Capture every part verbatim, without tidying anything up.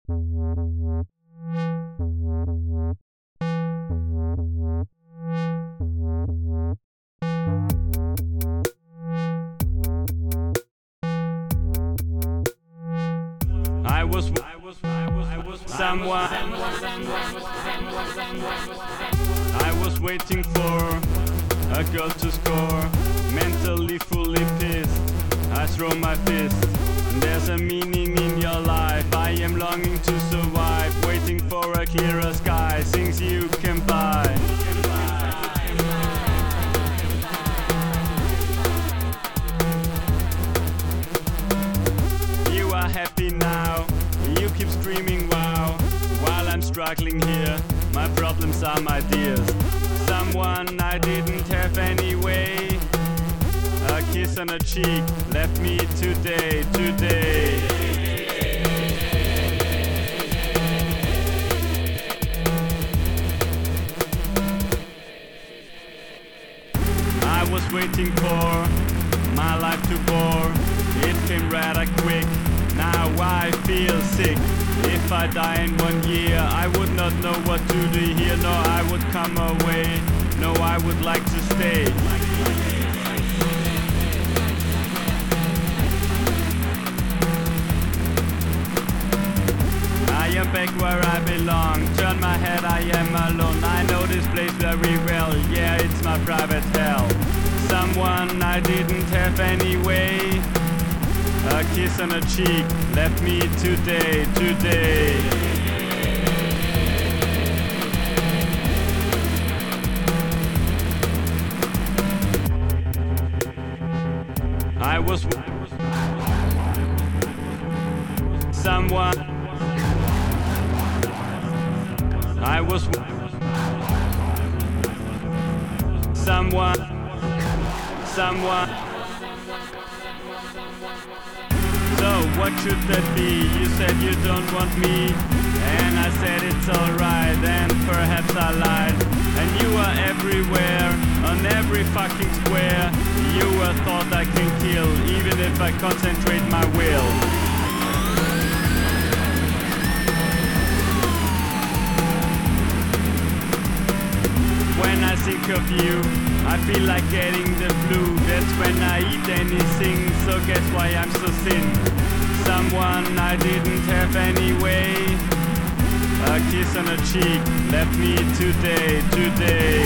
I was, I was, I was, I was someone. I was waiting for a girl to score. Mentally fully pissed, I throw my fist. There's a meaning in your life. I am longing to survive, waiting for a clearer sky. Things you can buy. You are happy now. You keep screaming wow, while I'm struggling here. My problems are my dears. Someone I didn't have anyway. A kiss on a cheek left me today, today. I was waiting for my life to bore. It came rather quick. Now I feel sick. If I die in one year, I would not know what to do here. No, I would come away. No, I would like to stay. I am back where I belong. Turn my head, I am alone. I know this place very well. Yeah, it's my private hell. Someone I didn't have anyway. A kiss on a cheek left me today, today. I was someone. I was someone. Someone. So what should that be? You said you don't want me, and I said it's alright, and perhaps I lied. And you are everywhere, on every fucking square. You a thought I can kill, even if I concentrate my will. When I think of you, I feel like getting the flu. That's when I eat anything, so guess why I'm so thin. Someone I didn't have anyway. A kiss on a cheek left me today, today.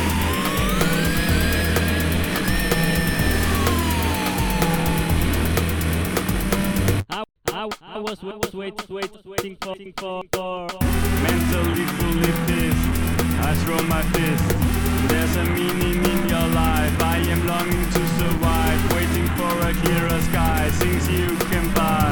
I, I, I was wait, wait, wait, waiting for, for, for. Mentally fully pissed, I throw my fist. There's a meaning in your life. I am longing to survive, waiting for a clearer sky. Things you can buy.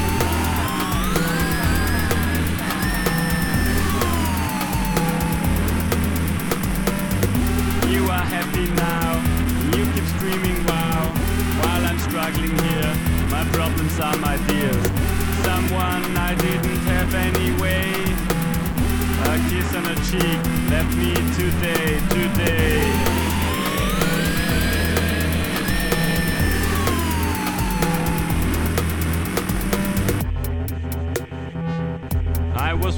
You are happy now. You keep screaming wow, while I'm struggling here. My problems are my dears. Someone I didn't have anyway. A kiss on a cheek left me today, today. I was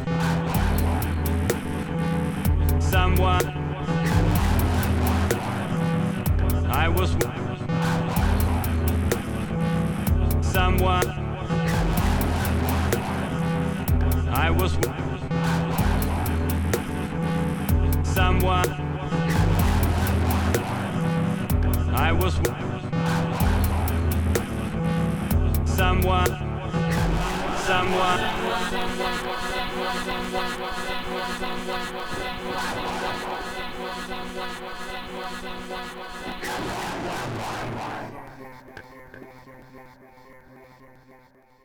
someone. I was someone. I was someone. I was someone. Someone. Someone.